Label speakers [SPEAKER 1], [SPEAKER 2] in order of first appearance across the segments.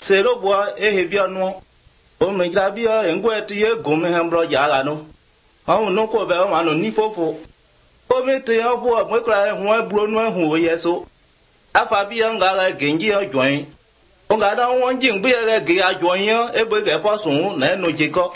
[SPEAKER 1] se lo bo e bi anu o me gra bi e ngwe ti e go me hambro ya la no awon no ko be ma no ni fofo o me te o bo mo kra hu aburo no hu ye so afa bi nga ga genji o join o ga da won jin bi e ge a join e bo ge po sun na no jiko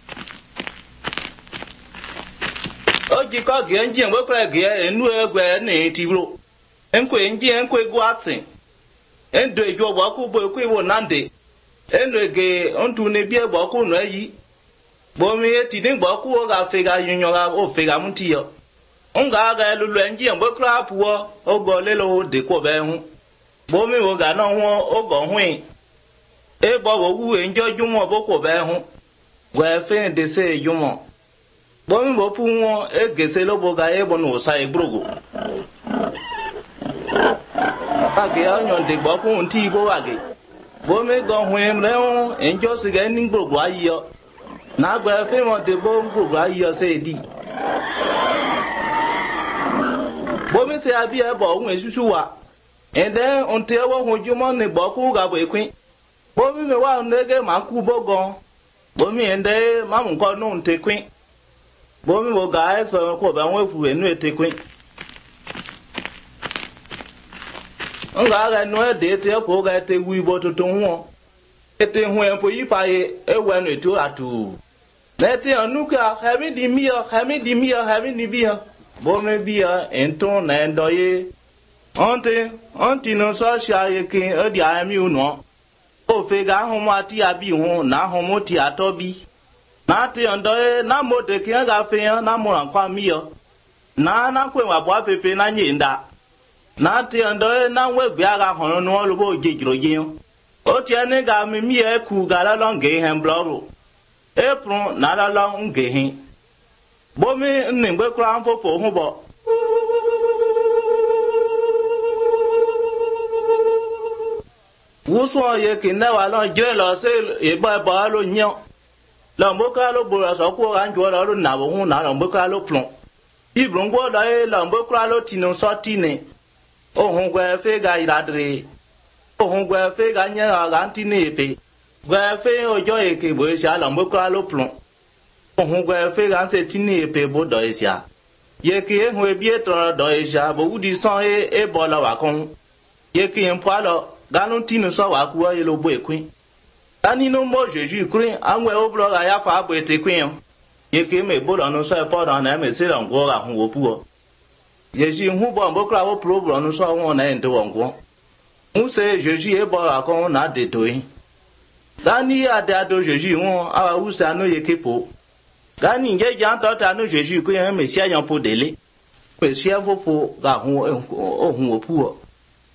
[SPEAKER 1] o jiko genji mo kra ge enu egwe ni ti bro enkwe nji enkwe gu atin endo ejo bo ku bo ku ibo nande endo ge ontu ne bi egbo ku no yi bo mi eti ni gbo ku o ga fe ga yunyo ga o fe ga muti yo nga ga lulu enji en bo kra puo o go le lo de ko be hu bo mi wo ga no hu o go hu e bo wo wu enjo jumo bo ko be hu we fe de se jumo bo mi bo pu won e gese lo bo ga e bo no sa e brogo age anyo de gbo ku nti bo age bo mi go hu em le hu enjo se ga ni brogo ayo na gba fe mo de bo brogo ayo se di bomi se abi e bo ohun esusu wa and then onte wo hun jumo ni gbo ku ga bo ekwin bomi me wa nege ma ku bogon bomi ende ma mu ko nu nte kwin bomi wo ga e so ko ba won efu enu ete kwin nga ga no e de te ko ga te wi bo tutun won ete hu en po yi pa e we nu etu atu na te anuka hemi di mia hemi ni bia bomi bia enton na endoye onti no so sha ye kin odi ami uno o fe ga hu ma ti abi hu na hu mo ti atobi na ti endoye na mo de kin ga fe na mo ran kwa mi yo na kwe wa bo pepe na nyinda na ti endoye na we bia ga hu no lo bo jejiro yin o ti ene ga mi e ku ga la lo nge hen bloro April na la lo nge hin bomi nningbe kura mfofo hu bo wuso ye kinna wa lo jire lo se e ba ba lo nyan lo mboka lo bo so ko ran jo lo na bo hu na lo mboka lo plon ibrungo lo e lo mboka lo tinu so tini o hu gwe fe ga iradre o hu gwe fe ga nya ga ntini epe gwe fe ojo e ke bo se lo mboka lo plon ohun gwe fe gan se tini epe bo do isia ye ki e hu ebi eto do isia bo udi son e bo la wa kon ye ki en poalo ganu tinu so wa ku ye lo bo ekwin ani no mo jeju krin anwe obro ga ya fa bo ete kwin ye ki me bo lo no so e po do na me se ran go ga hu wo pu ye ji hu bo mbo kra wo pro bro no so won na ende won go mu se jeju e bo ga kon na de do yin gani ada do jeju won awa usa no ye kepo gani nge jan tota no jeju ko yan mesia yan po dele mesia fofo ga hun ohun opu